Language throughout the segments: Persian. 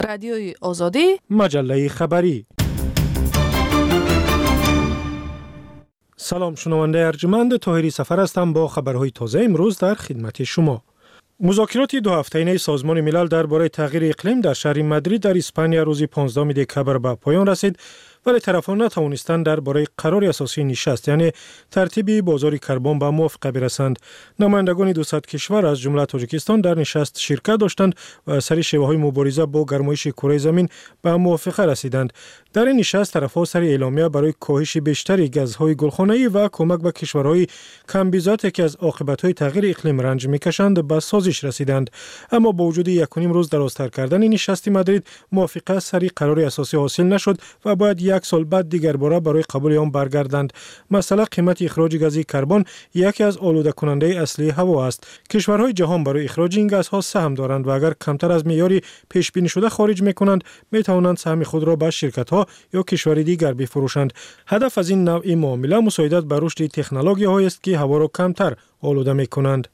رادیوی آزادی، مجله خبری. سلام شنونده ارجمند، طاهری سفر هستم با خبرهای تازه امروز در خدمت شما. مذاکرات دو هفته‌ای سازمان ملل درباره تغییر اقلیم در شهر مادرید در اسپانیا روز 15 دکبر به پایان رسید، ولی طرفان نتوانستند درباره قرار اساسی نشست یعنی ترتیب بازار کربن به موافقه برسند. نمایندگان 200 کشور از جمله تاجیکستان در نشست شرکت داشتند و سر شیوه‌های مبارزه با گرمایش کره زمین به موافقه رسیدند. در این نشست طرف‌ها سر اعلامیه برای کاهش بیشتری گازهای گلخانه‌ای و کمک به کشورهای کم بیزاتی که از عاقبت‌های تغییر اقلیم رنج می‌کشند به سازش رسیدند. اما با وجود 1.5 روز درازتر کردن نشست مادرید، موافقه سری قرار اساسی حاصل نشد و باید 1 سال بعد دیگر باره برای قبول آن برگردند. مثلا قیمت اخراج گاز کربن یکی از آلوده کننده اصلی هوا است. کشورهای جهان برای اخراج این گازها سهم دارند و اگر کمتر از معیاری پیش بینی شده خارج می‌کنند، می‌توانند سهم خود را به شرکت‌ها یا کشور دیگر بفروشند. هدف از این نوع معامله مساعدت به رشد تکنولوژی‌هایی است که هوا را کمتر آلوده می‌کنند.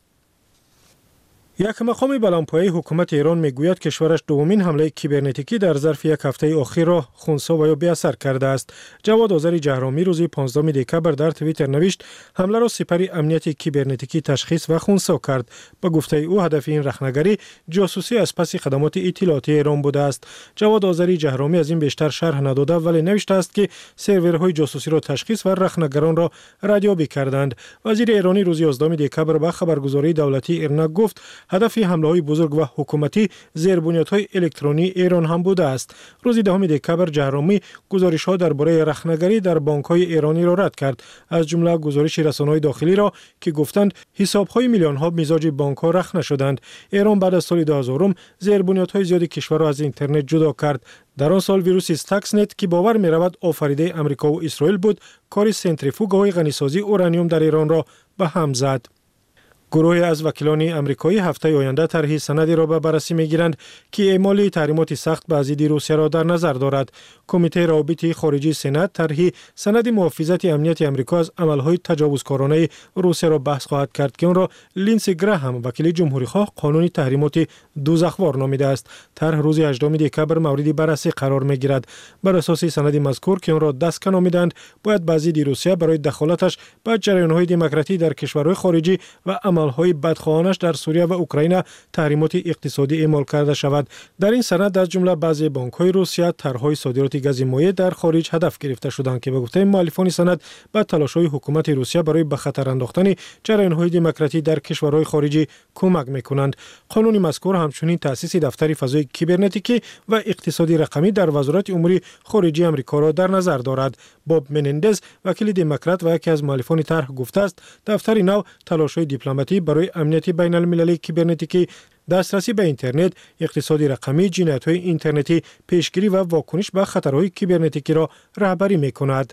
یک مقام بلندپایه حکومت ایران میگوید کشورش دومین حمله کیبرنتیکی در ظرف یک هفته اخیر را خنثی و یا بی‌اثر کرده است. جواد آذری جهرامی روز 15 دکبر در توییتر نوشت حمله را سپر امنیت کیبرنتیکی تشخیص و خنثی کرد. به گفته او هدف این رخنگری جاسوسی از پس خدمات اطلاعاتی ایران بوده است. جواد آذری جهرامی از این بیشتر شرح نداده ولی نوشته است که سرورهای جاسوسی را تشخیص و رخنگران را ردیابی کردند. وزیر ایرانی روز 11 دکبر به خبرگزاری دولتی ایرنا گفت هدف حمله‌های بزرگ و حکومتی زیربنیادهای الکترونی ایران هم بوده است. روز 10 دکبر جهرامی گزارش‌ها درباره رخنگری در بانک‌های ایرانی را رد کرد، از جمله گزارش رسانه‌های داخلی را که گفتند حساب‌های میلیون‌ها مزاج بانک‌ها رخنه شدند. ایران بعد از سال 2000 زیربنیادهای زیادی کشور را از اینترنت جدا کرد. در آن سال ویروس استاکسنت که باور می‌رود آفریده آمریکا و اسرائیل بود، کار سنتریفوگ‌های غنیسازی اورانیوم در ایران را به هم زد. گروهی از وکیلان آمریکایی هفته آینده طرح سندی را به بررسی می‌گیرند که اعمال تحریمات سخت به ضد روسیه را در نظر دارد. کمیته روابط خارجی سنا طرح سند محافظت امنیت آمریکا از عمل‌های تجاوزکارانه روسیه را بحث خواهد کرد که آن را لینسی گراهام وکیل جمهوری‌خواه قانون تحریمات دوزخوار نامیده است. طرح روز 18 دکبر مورد بررسی قرار می‌گیرد. بر اساس سند مذکور که آن را دستکن نامیدند، باید به ضد روسیه برای دخالتش به جریان‌های دموکراتی در کشورهای خارجی و عمل‌های بدخواهانش در سوریه و اوکراین تحریمات اقتصادی اعمال کرده شود. در این سند از جمله بعضی بانک‌های روسیه طرح‌های صادرات گاز مایع در خارج هدف گرفته شدند که به گفته مؤلفان سند به تلاش‌های حکومت روسیه برای به خطر انداختن جریان‌های دموکراتی در کشورهای خارجی کمک می‌کنند. قانون مذکور همچنین تأسیس دفتر فضای کیبرنتیکی و اقتصادی رقمی در وزارت امور خارجه آمریکا را در نظر دارد. باب منندز وکیل دموکرات و یکی از مؤلفان طرح گفته است دفتر نو تلاش‌های دیپلماتی برای امنیت بین المللی کیبرنتیکی، دسترسی به اینترنت، اقتصاد رقمی، جنایت‌های اینترنتی، پیشگیری و واکنش به خطرهای کیبرنتیکی را رهبری می‌کند.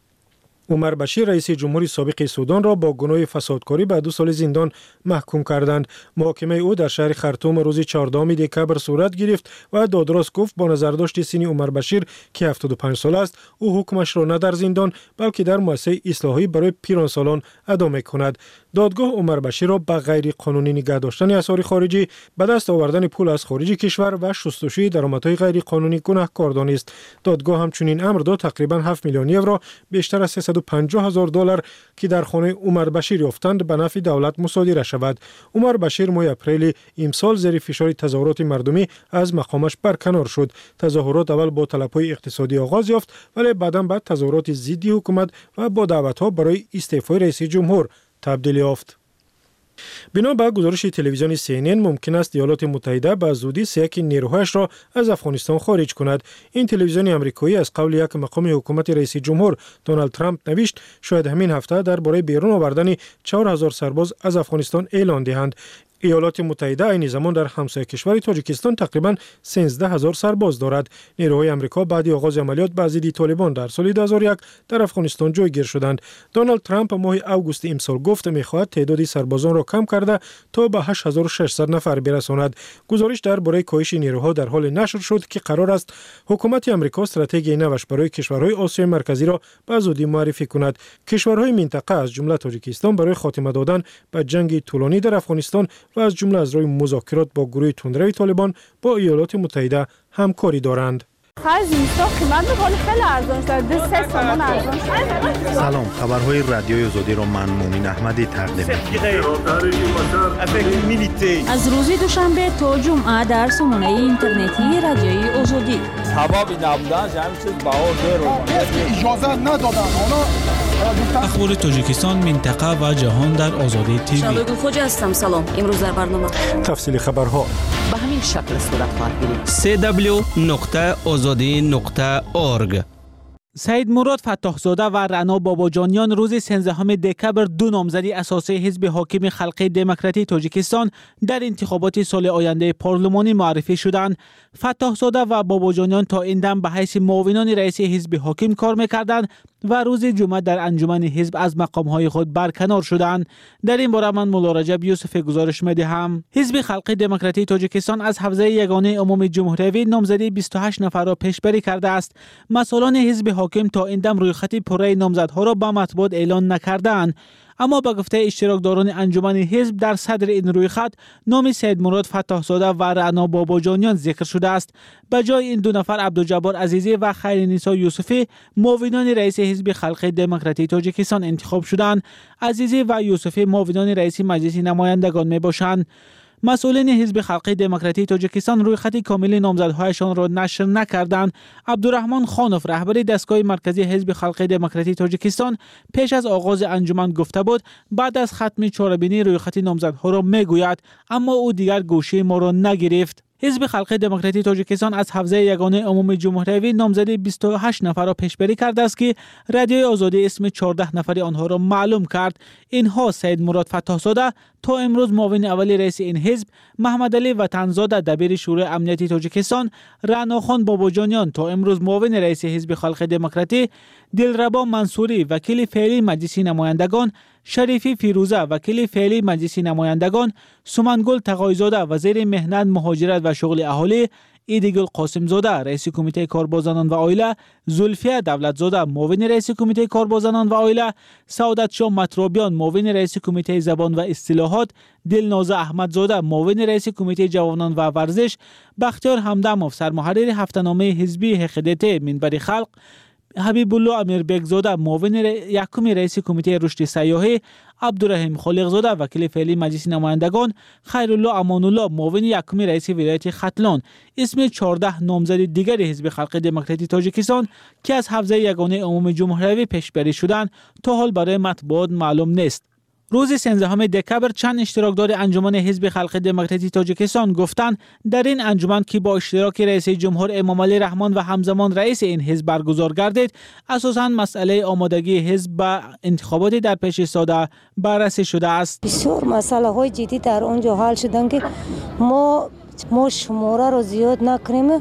عمر بشیر رئیس جمهوری سابق سودان را با گناه فسادکاری به 2 سال زندان محکوم کردند. محاکمه او در شهر خرطوم روز 14 دکبر صورت گرفت و دادرس گفت با نظرداشت سن عمر بشیر که 75 سال است، او حکمش را نه در زندان بلکه در مؤسسه اصلاحی برای پیرانسالان ادا می‌کند. دادگاه عمر بشیر را به غیر قانونی نگاه داشتن اسرار خارجی، به دست آوردن پول از خارج کشور و شستشوی درآمدهای غیر قانونی گناهکار دانست. دادگاه همچنین امر داد تقریباً 7 میلیون یورو بیشتر از $350,000 که در خانه عمر بشیر یافتند به نفع دولت مصادره شود. عمر بشیر ماه اپریل امسال زیر فشار تظاهرات مردمی از مقامش برکنار شد. تظاهرات اول با طلب‌های اقتصادی آغاز یافت ولی بعداً به تظاهرات ضد حکومت و با دعوت‌ها برای استعفای رئیس جمهور تبدیل یافت. بنا به گزارش تلویزیون CNN ممکن است ایالات متحده به زودی 3 نیروهایش را از افغانستان خارج کند. این تلویزیون آمریکایی از قول یک مقام حکومت رئیس جمهور دونالد ترامپ نوشت شاید همین هفته درباره بیرون آوردن 4000 سرباز از افغانستان اعلان دهند. ایالات متحده این زمان در همسایه کشور تاجیکستان تقریباً 13000 سرباز دارد. نیروهای آمریکا بعد آغاز عملیات به ضد طالبان در سال 2001 در افغانستان جایگیر شدند. دونالد ترامپ ماه اوگوست امسال گفت می‌خواهد تعداد سربازان را کم کرده تا به 8600 نفر برساند. گزارش درباره کاهش نیروها در حال نشر شد که قرار است حکومت آمریکا استراتژی نوش برای کشورهای آسیای مرکزی را به زودی معرفی کند. کشورهای منطقه از جمله تاجیکستان برای خاتمه دادن به جنگ طولانی در افغانستان و از جمله از روی مذاکرات با گروه تندروی طالبان با ایالات متحده همکاری دارند. سلام، خبرهای رادیوی آزادی را من مومن احمدی تقدیم می‌کنم. از روز دوشنبه تا جمعه در سامانه اینترنتی رادیوی آزادی. اخبار تاجیکستان، منطقه و جهان در آزادی تیوی. شادو خوجا هستم. سلام. امروز در برنامه تفصیل خبرها به همین شکل صورت خواهد گرفت. www.azadi.org. سید مراد فتاحزاده و رعنا باباجانیان روز 13 دکبر دو نامزدی اساسی حزب حاکم خلق دموکراتی تاجیکستان در انتخابات سال آینده پارلمانی معرفی شدند. فتاحزاده و باباجانیان تا این دم به حیث معاونان رئیس حزب حاکم کار می‌کردند و روز جمعه در انجمن حزب از مقام‌های خود برکنار شدند. در این باره من مولا رجب یوسف گزارش می‌دهم. حزب خلق دموکراتی تاجیکستان از حوزه یگانه عمومی جمهوری نامزدی 28 نفر را پیشبری کرده است. مسئولان حزب حاکم تا این دم رویخط پره نامزدها را به مطبوعات اعلان نکردند. اما به گفته اشتراکداران انجمن حزب در صدر این رویخط نام سید مراد فتاحزاده و رعنا باباجانیان ذکر شده است. به جای این دو نفر عبدالجبار عزیزی و خیرنسا یوسفی معاونان رئیس حزب خلق دموکراتی تاجیکستان انتخاب شدند. عزیزی و یوسفی معاونان رئیس مجلس نمایندگان می باشند. مسئولین حزب خلق دموکراتی تاجیکستان روی خط کامل نامزدهایشان را نشر نکردند. عبدالرحمن خانوف رهبر دستگاه مرکزی حزب خلق دموکراتی تاجیکستان پیش از آغاز انجمن گفته بود بعد از ختم چهاربینی روی خط نامزدها را میگوید، اما او دیگر گوشه ما را نگرفت. حزب خلق دموکراتی تاجیکستان از حوزه یگانه عمومی جمهوری نامزدی 28 نفر را پیشبری کرده است که رادیوی آزادی اسم 14 نفر آنها را معلوم کرد. اینها سید مراد فتاحزاده تا امروز معاون اول رئیس این حزب، محمد علی وطنزاده دبیر شورای امنیتی تاجیکستان، رعنا خان باباجانیان تا امروز معاون رئیس حزب خلق دموکراتی، دلربا منصوری وکیل فعلی مجلس نمایندگان، شریفی فیروزه وکیل فعلی مجلس نمایندگان، سمنگل تقایزاده وزیر مهنت مهاجرت و شغل اهالی، ایدگل قاسمزاده رئیس کمیته کارباز زنان و عائله، زلفیه دولتزاده معاون رئیس کمیته کارباز زنان و عائله، سعادت شاه مطرابیان معاون رئیس کمیته زبان و اصطلاحات، دلناز احمدزاده معاون رئیس کمیته جوانان و ورزش، بختیار همدمov سرمحرر هفته‌نامه حزبی حقیقت منبر خلق، حبیب الله امیربگزاده معاون یکم رئیس کمیته رشد سیاحی، عبدالرحیم خالقزاده وکیل فعلی مجلس نمایندگان، خیرالله امان‌الله معاون یکم رئیس ولایت ختلان اسم 14 نامزد دیگر حزب خلق دموکراتی تاجیکستان که از حوزه یگانه عمومی جمهوری پیشبری شدند تا حال برای مطبوعات معلوم نیست. روز 13 دکبر چند اشتراکدار انجمن حزب خلق دموکراتی تاجیکستان گفتند در این انجمن که با اشتراک رئیس جمهور امامعلی رحمان و همزمان رئیس این حزب برگزار گردید، اساساً مسئله آمادگی حزب به انتخابات در پیش ساده بررسی شده است. بسیار مسئله های جدی در اونجا حل شدن که ما شماره رو زیاد نکنیم،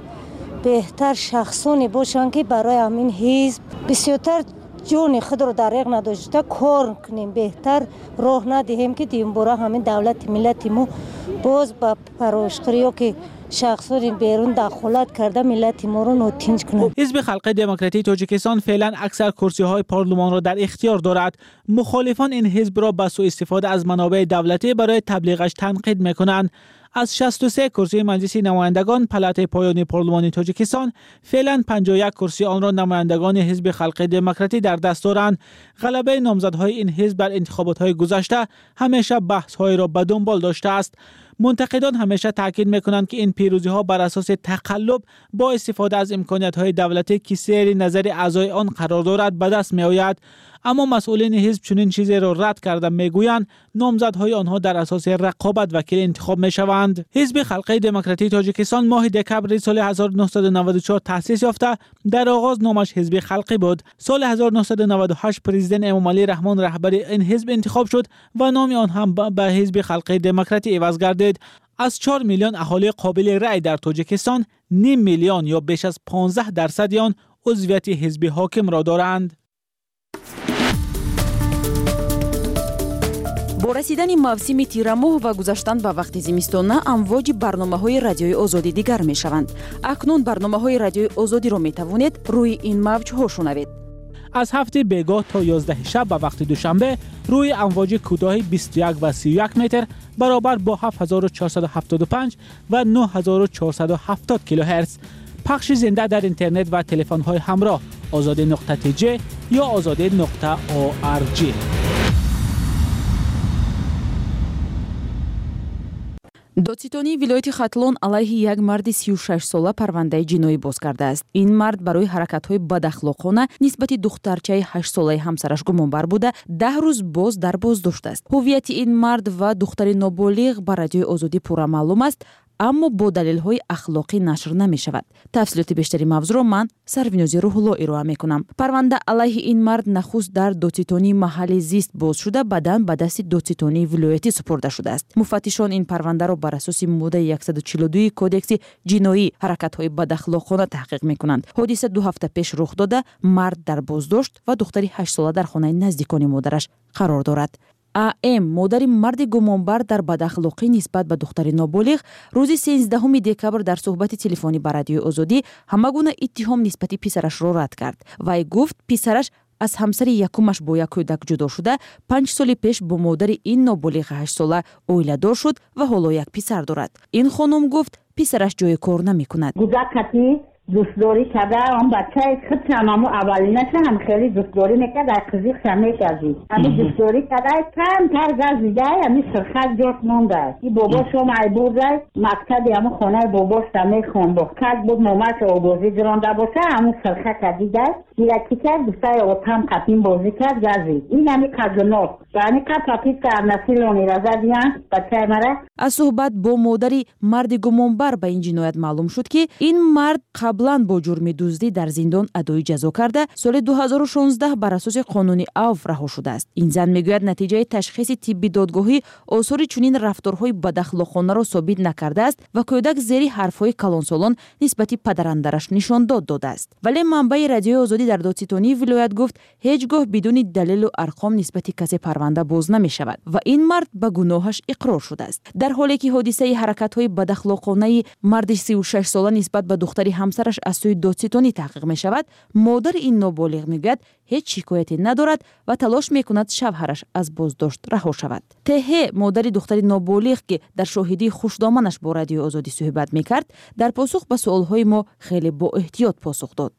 بهتر شخصانی باشن که برای همین حزب بسیارتر جون خود رو دریغ نداشته کار کنیم، بهتر راه ندهیم که دیم برای همین دولت ملت ما باز با پراشقری که شخصان بیرون دخالت کرده ملت ما رو ناتنج کنه. حزب خلق دموکراتی تاجیکستان فعلا اکثر کرسی های پارلمان را در اختیار دارد. مخالفان این حزب را به سوء استفاده از منابع دولتی برای تبلیغش تنقید میکنند. از 63 کرسی مجلس نمایندگان پلات پایانی پارلمان تاجیکستان فعلا 51 کرسی آن را نمایندگان حزب خلق دموکراتی در دست دارند. غلبه نامزدهای این حزب در انتخابات‌های گذشته همیشه بحث‌های را به دنبال داشته است. منتقدان همیشه تاکید می‌کنند که این پیروزی‌ها بر اساس تقلب با استفاده از امکانات‌های دولتی که سیر نظر اعضای آن قرار دارد به دست می‌آید. اما مسئولین حزب چنین چیزی را رد کرده میگویند نامزدهای آنها در اساس رقابت وکیل انتخاب میشوند. حزب خلق دموکراتی تاجیکستان ماه دکبر سال 1994 تأسیس یافته در آغاز نامش حزب خلقی بود. سال 1998 پرزیدنت امامعلی رحمان رهبر این حزب انتخاب شد و نام آن هم به حزب خلق دموکراتی عوض گردید. از 4 میلیون اهالی قابل رأی در تاجیکستان، 0.5 میلیون یا بیش از 15% آن عضویت حزب حاکم را دارند. با رسیدن موسم تیر ماه و گذشتن به وقت زمستانه امواج برنامه‌های رادیوی آزادی دیگر می‌شوند. اکنون برنامه‌های رادیوی آزادی را می‌توانید روی این موج‌ها شنوید. از هفته بیگاه تا 11 شب به وقت دوشنبه روی امواج کوتاه 21 و 31 متر برابر با 7475 و 9470 کیلوهرتز. پخش زنده در اینترنت و تلفن‌های همراه azade.tj یا azade.org. додситони вилояти хатлон алайҳи як марди 36-сола парвандаи ҷиноӣ боз кардааст. Ин мард барои ҳаракатҳои бадахлоқона нисбати духтарчаи 8-солаи ҳамсараш гумонбар буда 10 рӯз боз дар боздошт аст. ҳуввияти ин мард ва духтари ноболиғ ба Радиои Озодӣ пурра маълум аст, аммо бо далелҳои ахлоқӣ нашр намешавад. тафсилоти бештари мавзӯъро ман Сарвинози Рӯҳулло ироа мекунам. парванда алайҳи ин мард нахуст дар додситонии маҳалли зист боз шуда баъдан ба дасти додситонии вилоятӣ супурда шудааст. муфаттишон ин парвандаро бар асоси моддаи 142 кодекси ҷиноӣ ҳаракатҳои бадахлоқона таҳқиқ мекунанд. ҳодиса 2 ҳафта пеш рух дода, мард дар боздошт ва духтари 8сола дар хонаи наздикони модараш қарор дорад. АМ модари марди гумонбар дар бадахлоқӣ нисбат ба духтари ноболиғ рӯзи 13 декабр дар суҳбати телефонӣ ба Радиои Озодӣ ҳама гуна иттиҳом нисбати писарашро рад кард. Вай гуфт писараш аз ҳамсари якумаш бо як кӯдак ҷудо шуда 5 соли пеш бо модари ин ноболиғ 8 сола оиладор шуд ва ҳоло як писар дорад. Ин хонум гуфт писараш ҷои кор намекунад. دوستداری کرده اون بچه خود هممو اولینش هم خیلی دوستداری میکرد در قضیه شمیه کردی همین دوستداری کرده کم تر گزیده همین سرخط جوش مونده این بابا شما ای بوده مکتب همون خانه باباش تمیه خون بود کرد بود مامش آبازی جرانده باشه همون سرخط دیده دیرکی کرد دوستای اوتم قطیم بازی کرد گزید این همین کجنات یعنی که تاکید کرد نسیلونی رزا دیان بچه مره. از صحبت با مادری مرد گمانبر به این جنایت معلوم شد که این مرد قبلا با جرم دزدی در زندان ادای جزا کرده سال 2016 بر اساس قانون عفو رها شده است. این زن میگوید نتیجه تشخیص طبی دادگاهی آثار چنین رفتارهای بداخلاقانه را ثابت نکرده است و کودک زیر حرفهای کلانسالان نسبت پدراندرش نشان داده است. ولی منبع رادیوی آزادی در دادستانی ولایت گفت هیچگاه بدون دلیل و ارقام نسبت کسی پرونده باز نمی شود و این مرد به گناهش اقرار شده است. در حالی که حادثه حرکت‌های بداخلاقانه مرد 36 ساله نسبت به دختری همسرش از سوی دادستانی تحقیق می شود، مادر این نابالغ میگوید هیچ شکایتی ندارد و تلاش میکند شوهرش از بازداشت رها شود. تهه مادر دختری نابالغ که در شاهدی خوشدامنش با رادیوی آزادی صحبت میکرد در پاسخ به سوالهای ما خیلی با احتیاط پاسخ داد.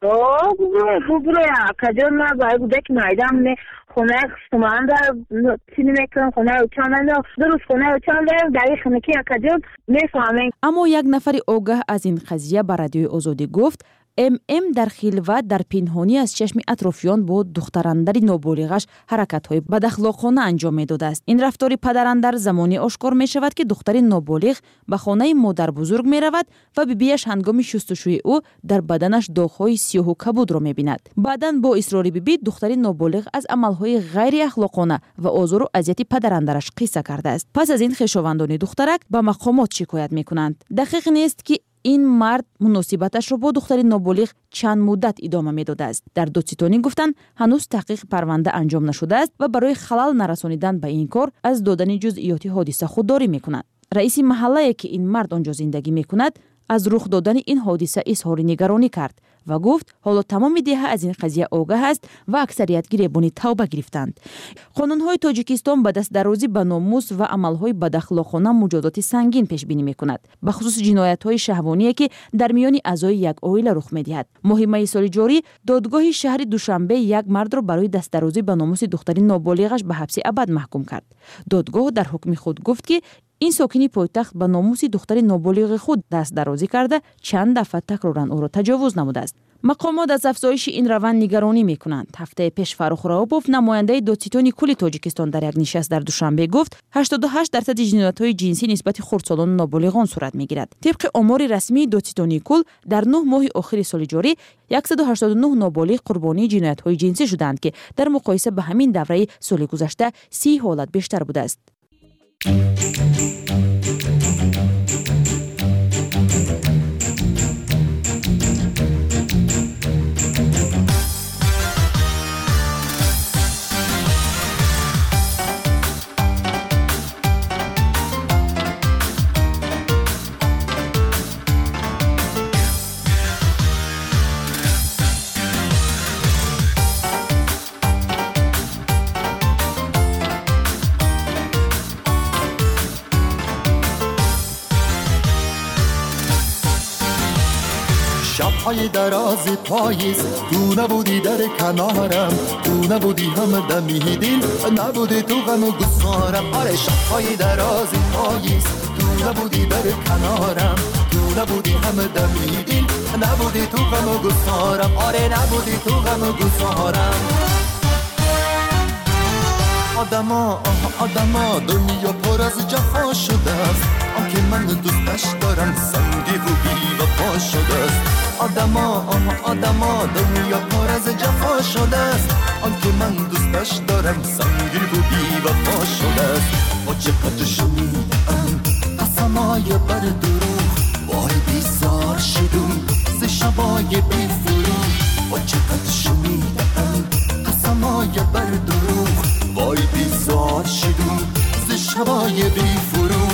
خونه شما در چینی میکنم خونه چند درست خونه چند در خونه کی اکجور میفهمم. اما یک نفر آگاه از این قضیه به رادیوی آزادی گفت ام در خلوت در پنهانی از چشم اطرافیان با دختراندر نابالغش حرکت‌های بداخلاقانه انجام می‌داده است. این رفتار پدراندر زمانی آشکار می‌شود که دختر نابالغ به خانه مادر بزرگ می‌رود و بیبیش هنگام شستشوی او در بدنش داغ‌های سیاه و کبود را می‌بیند. بعداً با اصرار بیبی دختر نابالغ از عمل‌های غیر اخلاقانه و آزار و اذیت پدراندرش قصه کرده است. پس از این خویشاوندان دخترک به مقامات شکایت می‌کنند. دقیق نیست که این مرد مناسبتش را با دختر نابالغ چند مدت ادامه میداده است. در دادستانی گفتند هنوز تحقیق پرونده انجام نشده است و برای خلل نرسانیدن به این کار از دادن جزئیات حادثه خودداری میکنند. رئیس محله که این مرد آنجا زندگی میکند از رخ دادن این حادثه اظهار نگرانی کرد و گفت حالا تمام دهه از این قضیه آگاه است و اکثریت گریبانی توبه گرفتند. قانون‌های تاجیکستان به دست درازی به ناموس و عمل‌های بداخلاقانه مجازات سنگین پیش بینی می‌کند، به خصوص جنایت‌های شهوانی که در میان اعضای یک عائله رخ می‌دهد. ماه می سال جاری دادگاه شهر دوشنبه یک مرد را برای دست درازی به ناموس دختر نابالغش به حبس ابد محکوم کرد. دادگاه در حکم خود گفت که این ساکنی پایتخت به ناموس دختر نابالغ خود دست درازی کرده چند دفعه تکراراً او را تجاوز نموده است. مقامات از افزایش این روند نگرانی میکنند. هفته پیش فرخ راوبوف نماینده دادستانی کل تاجیکستان در یک نشست در دوشنبه گفت 88% جنایت‌های جنسی نسبت خردسالان و نابالغان صورت میگیرد. طبق آمار رسمی دادستانی کل در 9 ماه آخر سال جاری 189 نابالغ قربانی جنایت‌های جنسی شدند که در مقایسه به همین دوره سال گذشته 30 حالت بیشتر بوده است. شب‌های دراز پاییز تو نبودی در کنارم، تو نبودی هم دمی دل، نبودی تو غم و گسارم. آره شب‌های دراز پاییز تو نبودی در کنارم، تو نبودی هم دمی دل، نبودی تو غم و گسارم. آره نبودی تو غم و گسارم. آدما دنیا پر از جفا شده است، آنکه من دوستش دارم سنگی و بی وفا شده است. آدما دنیا پر از جفا شده است، آنکه من دوستش دارم سنگی و بی وفا شده است. با چقدر شنیدم قسمای بر دروغ، وای بیزار شدم ز شبای بی فروغ. با چقدر شنیدم قسمای بر دروغ، وای بیزار شدم ز شبای بی فروغ.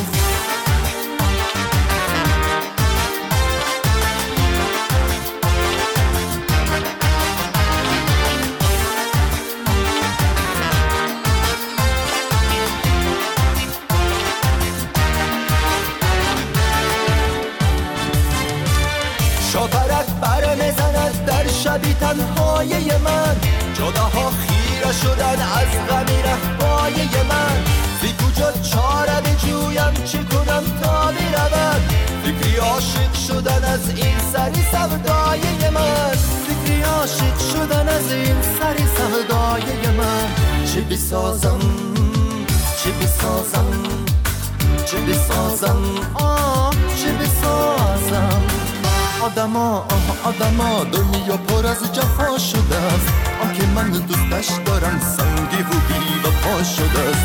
شاپرک بر میزند در شبی تنهای من، جداها خیره شدن از غمی رفای من. بی کجا چاره بجویم چه کنم تا برود، فکری عاشق شدن از این سری سودای من. فکری عاشق شدن از این سری سودای من. چه بسازم چه بسازم چه بسازم چه بسازم. آدما دنیا پر از جفا شده است، آنکه من دوستش دارم سنگی و بی وفا شده است.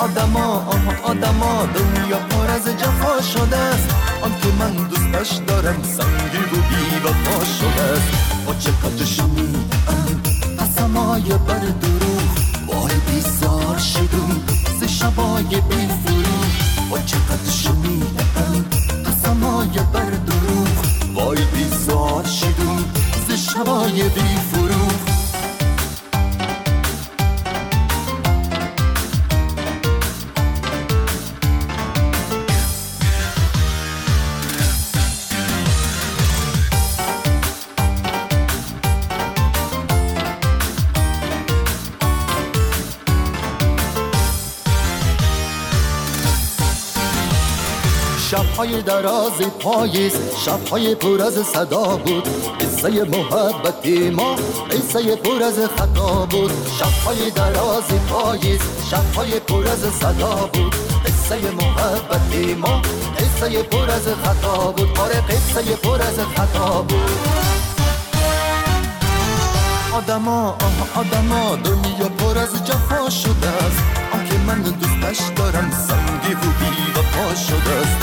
آدما دنیا پر از جفا شده است، آنکه من دوستش دارم سنگی و بی وفا شده است. با چقدر شنیدم قسمای بر دروغ، وای بیزار شدم ز شبای بی فروغ. با چقدر شنیدم قسمای بر دروغ، وای بیزار شدم ز شبای بی فروغ. شب‌های دراز پاییز، شب‌های پر از صدا بود، قصه محبت ما قصه پر از خطا بود. شب‌های دراز پاییز، شب‌های پر از صدا بود، قصه محبت ما قصه پر از خطا بود. آره قصه پر از خطا بود. آدما دنیا پر از جفا شده است، آنکه من دوستش دارم سنگی و بی وفا شده است.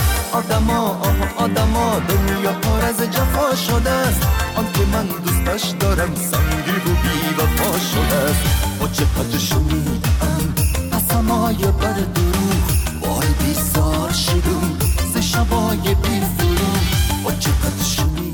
آدما دنیا پر از جفا شده است، آنکه من دوستش دارم سنگی و بی وفا شده است. با چقدر شنیدم قسمای بر دروغ، وای بیزار شدم ز شبای بی فروغ. با چقدر شنیدم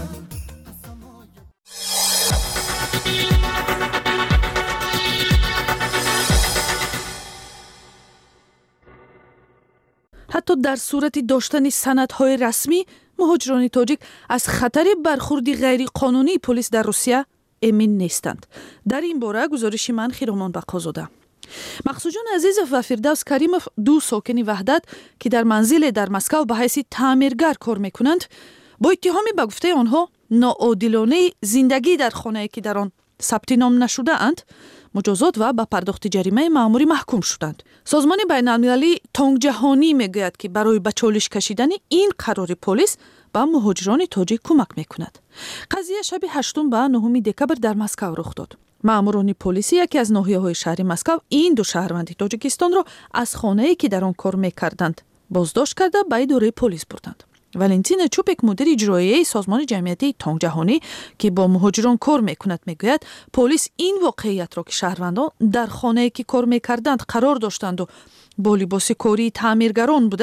حتی در صورت داشتن سندهای رسمی، مهاجران تاجیک از خطر برخوردی غیر قانونی پلیس در روسیه امین نیستند. در این باره گزارشی من خیرامان بقازاده. مقصود جان عزیز و فردوس کریموف، دو ساکن وحدت که در منزل در مسکو به حیث تعمیرگر کار میکنند، با اتهامی به گفته آنها ناعادلانه زندگی در خانه‌ای که در آن ثبت نام نشده اند، مجازات و به پرداخت جریمه مأموری محکوم شدند. سازمان بین‌المللی تانک جهانی میگوید که برای به چالش کشیدن این قرار پلیس به مهاجران تاجیک کمک میکند. قضیه شب 8 و 9 دکبر در مسکو رخ داد. مأموران پلیسی یکی از ناحیه‌های شهر مسکو این دو شهروند تاجیکستان را از خانه‌ای که در آن کار میکردند بازداشت کرده به اداره پلیس بردند. والنتین چوپک، مدیر اجرایی سازمان جمعیتی تانک جهانی که با مهاجران کار میکند، میگوید پلیس این واقعیت را که شهروندان در خانه‌ای که کار میکردند قرار داشتند و با لباس کاری تعمیرگران بودند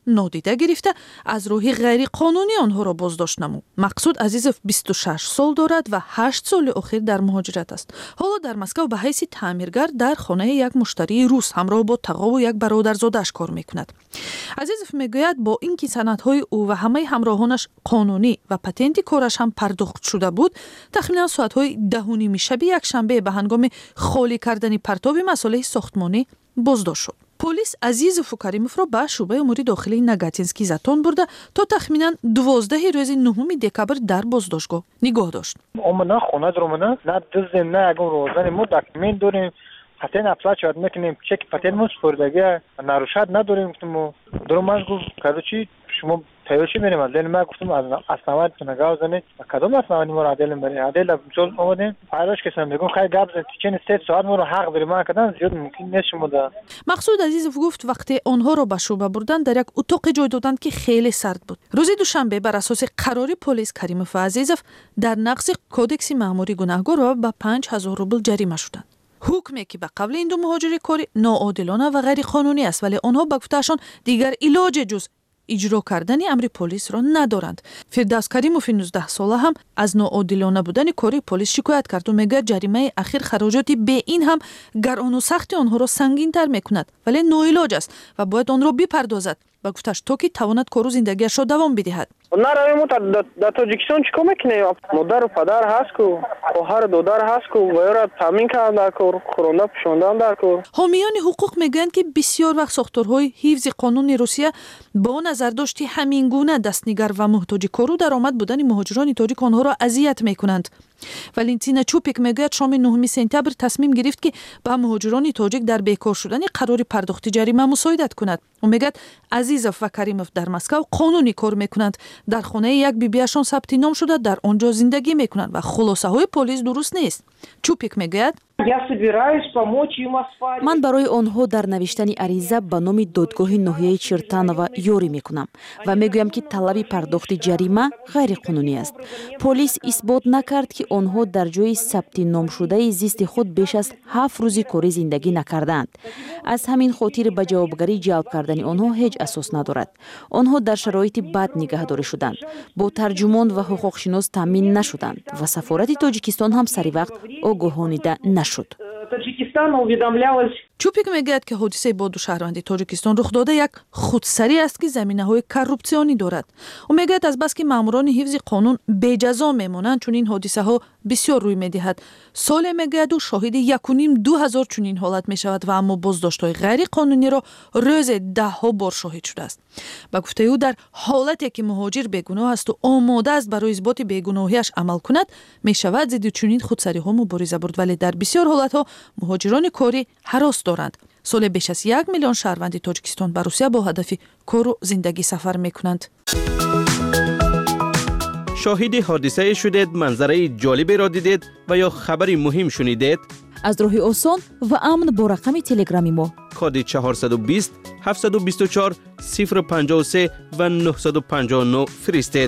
نادیده گرفته از راه غیر قانونی آنها را بازداشت نمود. مقصود عزیزов 26 سال دارد و 8 سال اخیر در مهاجرت است. حالا در مسکو به حیث تعمیرگر در خانه یک مشتری روس همراه با تقا و یک برادرزادش کار میکند. عزیزов میگوید با اینکه سندهای او و همه همراهانش قانونی و پتنت کارش هم پرداخت شده بود، تخمینا ساعت‌های 10:30 شب یک شنبه به هنگام خالی کردن پرتاب مصالح ساختمانی بازداشت شد. پلیس عزیزов و کریمov را به شعبه امور داخلی نگاتینسکی زتان برده تا تخمینا 12 روز 9 دکبر در بازداشتگاه نگاه داشت. اومدن خونه درمونه نه دزدیم نه اگه روزانه ما دکمنت داریم پتن اپلای شد میکنیم چک پتن مو سپردگی نروشات نداریم گفتم درماش گفت کدوچی شما تایوشی میریم عدل ما گفتم از اسناد نگاه زنه کدوم اسناد ما عدل بری عدل چون اومدن فایلش کسم میگم خیلی گپ زد چین 3 ساعت ما رو حق بریم ما کردن زیاد ممکن نیست شما دا. مقصود عزیزов گفت وقتی آنها را به شعبه بردن در یک اتاق جای دادند که خیلی سرد بود. روز دوشنبه بر اساس قرار پلیس کریمov و عزیزov در نقض کدکس مأموری گناهکار و به 5000 روبل جریمه شدند. حکمی که به قبل این دو مهاجر کاری ناعادلانه و غیر قانونی است ولی آنها به گفتهشان دیگر علاج جز اجرا کردن امر پلیس را ندارند. فردوس کریمov 19 ساله هم از ناعادلانه بودن کاری پلیس شکایت کرد و میگه جریمه اخیر خراجات به این هم گران و سخت آنها را سنگین تر میکند ولی ناعلاج است و باید آن را بپردازد و گفتش تا که تواند کار و زندگیش را دوام بدهد. نرویم در تاجیکستان چیکار میکنیم؟ مادر و پدر هست کو خواهر دادر هست کو و را تامین کردن در کار خورنده پوشاندن در کار. حامیان حقوق میگن که بسیار وقت ساختارهای حفظ قانون روسیه با نظر داشتی همین گونه دستنگر و محتاج کار و درآمد بودن مهاجران تاجیک آنها را اذیت میکنند. والنتینا چوپیک میگه شام 9 سپتامبر تصمیم گرفت که با مهاجران تاجیک در بیکار شدن قرار پرداخت جریمه مساعدت کند. او میگه عزیزov و کریمov در مسکو قانونی کار میکنند. در خانه یک بیبیشان ثبت نام شده در آنجا زندگی میکنند و خلاصه های پلیس درست نیست. چوپیک میگه من برای آنها در نوشتن عریضه به نام دادگاه ناحیه چرتانووا یاری میکنم و میگویم که طلب پرداخت جریمه غیر قانونی است. پلیس اثبات نکرد که آنها در جای ثبت نام شده زیست خود بیش از 7 روز کاری زندگی نکردند. از همین خاطر به جوابگری جلب کردن آنها هیچ اساس ندارد. آنها در شرایط بد نگهداری شدند، با ترجمان و حقوقشناس تامین نشدند و سفارت تاجیکستان هم سری وقت آگاهانیده نشد. چوپیک میگوید که حادثه با دو شهروند تاجیکستان رخ داده یک خودسری است که زمینه‌های کورپسیونی دارد. او میگوید از بس که ماموران حفظ قانون بی جزا میمانند چون این حادثه ها بسیار روی میدهد. سال میگوید و شاهد 1,500 چنین حالت میشود و اما بازداشت‌های غیر قانونی را روز 10 بار شاهد شده است. با گفته او در حالتی که مهاجر بیگناه است و آماده است برای اثبات بیگناهیش عمل کند میشود ضد چنین خودسری ها مبارزه برد ولی در بسیار حالت ها مهاجران کاری هراس دارند. سال بیش از 1 میلیون شهروند تاجیکستان به روسیه با هدف کار و زندگی سفر میکنند. شاهد حادثه شدید، منظره جالبی را دیدید و یا خبری مهم شنیدید؟ از راه آسان و امن با رقم تلگرامی ما کد 420 724 053 و 959 فرستید.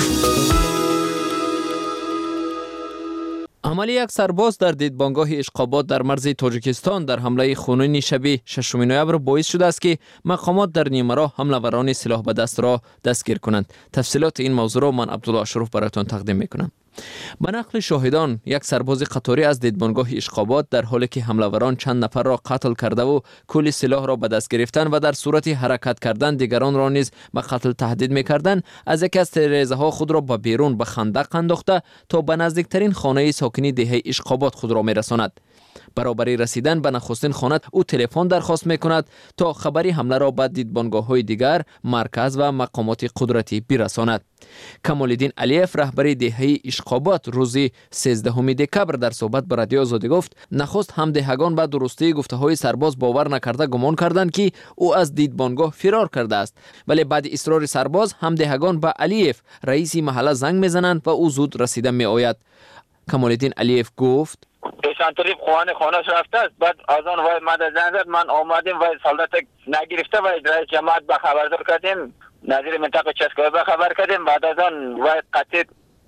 عمل یک سرباز در دیدبانگاه اشقابات در مرز تاجیکستان در حمله خونین شب 6 نوامبر باعث شده است که مقامات در نیمه‌راه حمله‌وران سلاح به دست را دستگیر کنند. تفصیلات این موضوع را من عبدالله اشرف براتون تقدیم میکنم. به نقل شاهدان، یک سرباز قطاری از دیدبانگاه اشقابات در حالی که حمله‌وران چند نفر را قتل کرده و کل سلاح را به دست گرفتن و در صورت حرکت کردن دیگران را نیز به قتل تهدید می‌کردند، از یک از تیره‌ها خود را به بیرون به خندق انداخته تا به نزدیکترین خانه ساکنی دهه اشقابات خود را می‌رساند. برای رسیدن به نخستین خانه او تلفن درخواست می‌کند تا خبری حمله را به دیدبانگاه‌های دیگر، مرکز و مقامات قدرتی برساند. کمال‌الدین علیف رهبر دهه اشقابات روز 13 دکبر در صحبت با رادیو آزادی گفت نخست همدهگان به درستی گفته‌های سرباز باور نکرده گمان کردند که او از دیدبانگاه فرار کرده است، ولی بعد اصرار سرباز همدهگان به علیف رئیس محله زنگ می‌زنند و او زود رسیده می‌آید. کمال‌الدین علیف گفت پیشانطوری خانه‌اش رفته است. بعد از آن وای مد زنگ زد، من آمدیم و سالدت نگرفته و رئیس جماعت به خبردار کردیم، نظیر منطقه چسکوی به خبر کردیم. بعد از آن وای قطعی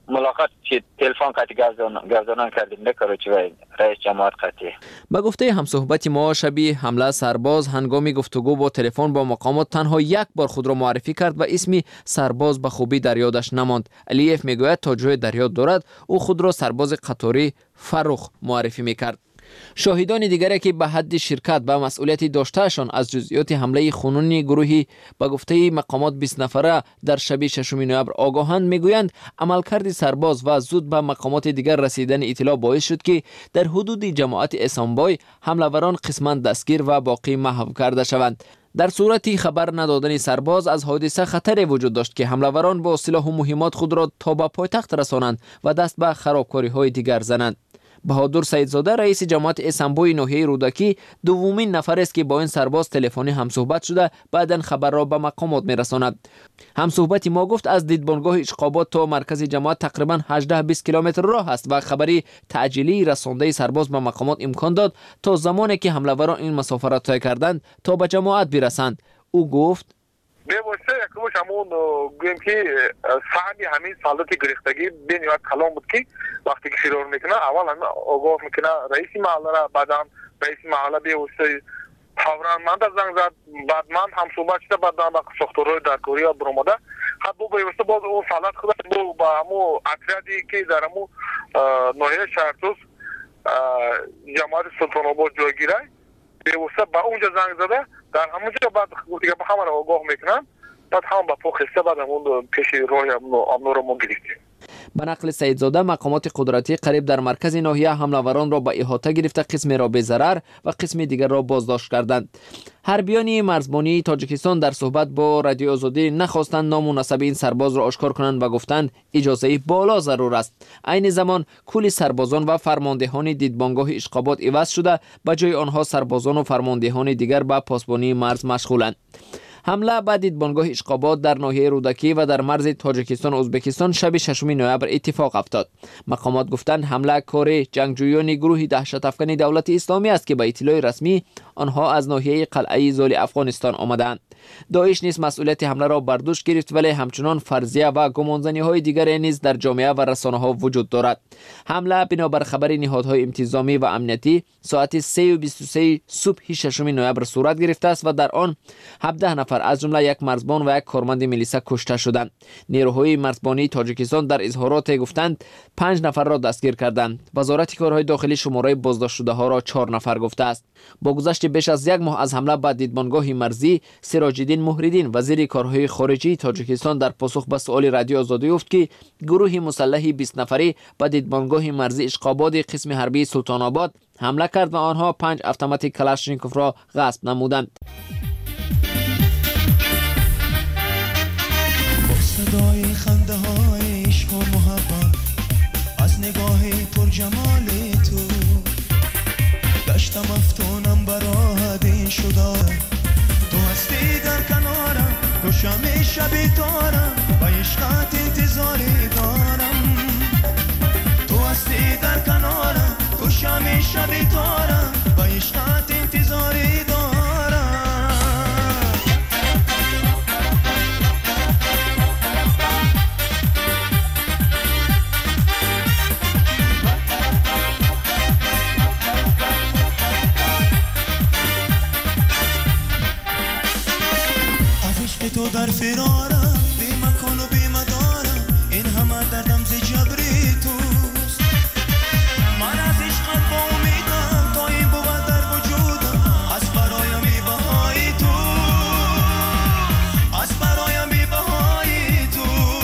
ملاقات چی تلفن کتی گردانان کردیم نکارو چی وای رئیس جماعت قطعی. به گفته همصحبت ما شبیه حمله سرباز هنگامی گفتگو با تلفن با مقامات تنها یک بار خود را معرفی کرد و اسمی سرباز به خوبی در یادش نماند. علیف میگوید تا جای در یاد دارد او خود را سرباز قطاری فرخ معرفی میکرد. شاهدان دیگری که به حد شرکت به مسئولیتی داشتهشان از جزئیات حمله خونین گروهی به گفته مقامات 20 نفره در شب 6 نوامبر آگاهند میگویند عملکرد سرباز و زود به مقامات دیگر رسیدن اطلاع باعث شد که در حدود جماعت اسامبای حمله‌وران قسما دستگیر و باقی محو کرده شوند. در صورتی خبر ندادن سرباز از حادثه خطری وجود داشت که حمله‌وران با سلاح و مهمات خود را تا به پایتخت رسانند و دست به خرابکاری‌های دیگر زنند. بهادر سیدزاده رئیس جماعت اسامبای ناحیه رودکی دومین نفر است که با این سرباز تلفنی همصحبت شده بعداً خبر را به مقامات میرساند. همصحبت ما گفت از دیدبانگاه اشقابات تا مرکز جماعت تقریباً 18-20 کیلومتر راه است و خبری تعجیلی رسانده سرباز به مقامات امکان داد تا زمانی که حمله‌وران این مسافت را طی کردند تا به جماعت برسند. او گفت بی‌واسطه یکمش همون گویم که صحنی همین سالات گرفتگی بین یک کلام بود که وقتی که فرار میکنه اول هم آگاه میکنه رئیس محله را بعدم رئیس محله بی‌واسطه فوراً من در زنگ زد بعد من هم صحبت شده بعد با ساختارهای در کوریا برآمده خب بی‌واسطه باز اون سالات خود با همون اتریادی که در همون ناحیه شهرتوس جماعت سلطان آباد جایگیره بی‌واسطه با اونجا زنگ زده در همونجا بعد دیگه به همه آگاه میکنن بعد هم با پوخسته بعد همون پیش راه امنو رو ما گرفتیم. به نقل سیدزاده مقامات قدرتی قریب در مرکز ناحیه حمله‌وران را به احاطه گرفته قسمی را به ضرر و قسمی دیگر را بازداشت کردند. حربیان مرزبانی تاجیکستان در صحبت با رادیو آزادی نخواستند نام و نسب این سرباز را آشکار کنند و گفتند اجازه بالا ضرور است. عین زمان کل سربازان و فرماندهان دیدبانگاه اشقابات عوض شده به جای آنها سربازان و فرماندهان دیگر به پاسبانی مرز مشغولند. حمله به دیدبانگاه اشقابات در ناحیه رودکی و در مرز تاجیکستان ازبکستان شب 6 نوامبر اتفاق افتاد. مقامات گفتند حمله کار جنگجویان گروه دهشت افکن دولت اسلامی است که به اطلاع رسمی آنها از ناحیه قلعه زال افغانستان آمدند. داعش نیز مسئولیت حمله را بر دوش گرفت ولی همچنان فرضیه و گمانزنی های دیگر نیز در جامعه و رسانه ها وجود دارد. حمله بنابر خبر نهادهای انتظامی و امنیتی ساعت 3:23 صبح 6 نوامبر صورت گرفته است و در آن 17 نفر از جمله یک مرزبان و یک کارمند میلیسا کشته شدند. نیروهای مرزبانی تاجیکستان در اظهارات گفتند 5 نفر را دستگیر کردند. وزارت کارهای داخلی شماره بازداشت شده ها را 4 نفر گفته است. با گذشت بیش از یک ماه از حمله به دیدبانگاه مرزی سراج‌الدین مهریدین وزیر کارهای خارجی تاجیکستان در پاسخ به سؤال رادیو آزادی گفت که گروه مسلح 20 نفری به دیدبانگاه مرزی اشقاباد قسم حربی سلطان آباد حمله کرد و آنها 5 اتومات کلاشنیکوف را غصب نمودند. صدای خنده های عشق و محبت از نگاه پر جمال تو داشتم افتونم برات این شده تو هستی در کنارم تو شم شبی دارم و عشقت انتظاری دارم تو هستی در کنارم تو شم شبی دارم و عشقت انتظاری دارم تو در فرارم بی مکان و بی مدارم این همه دردم ز جبری توست من از عشقت با امیدم تا این بود در وجودم از برایم بی بهای تو از برایم بی بهای تو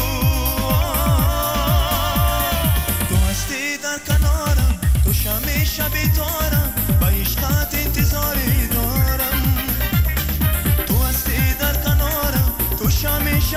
تو هستی در کنارم تو شم شبی دارم با عشقت انتظاری دارم تو هستی در کنارم تو شم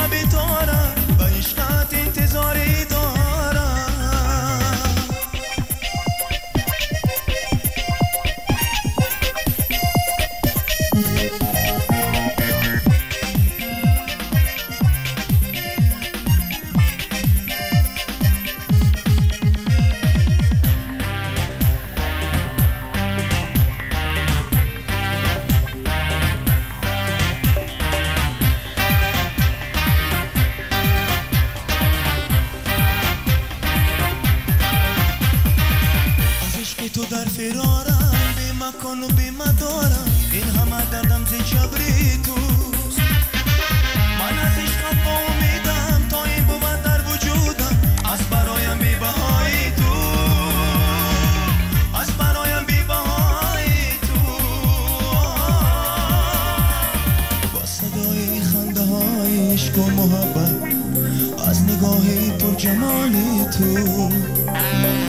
تو در فرارم، بی مکان و بی مدارم، این همه دردم ز جبری توست. من از عشقت با امیدم تا این بود در وجودم، از برایم بی بهای تو، از برایم بی بهای تو. با صدای خنده های عشق و محبت، از نگاهی پر جمالی تو.